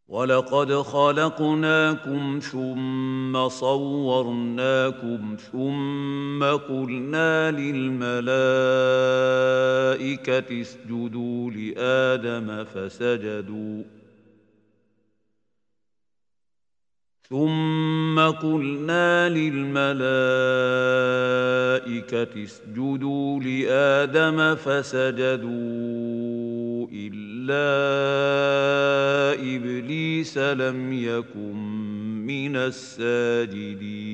ولقد خلقناكم ثم صورناكم ثم قلنا للملائكة اسجدوا لآدم فسجدوا إلا إبليس لم يكن من الساجدين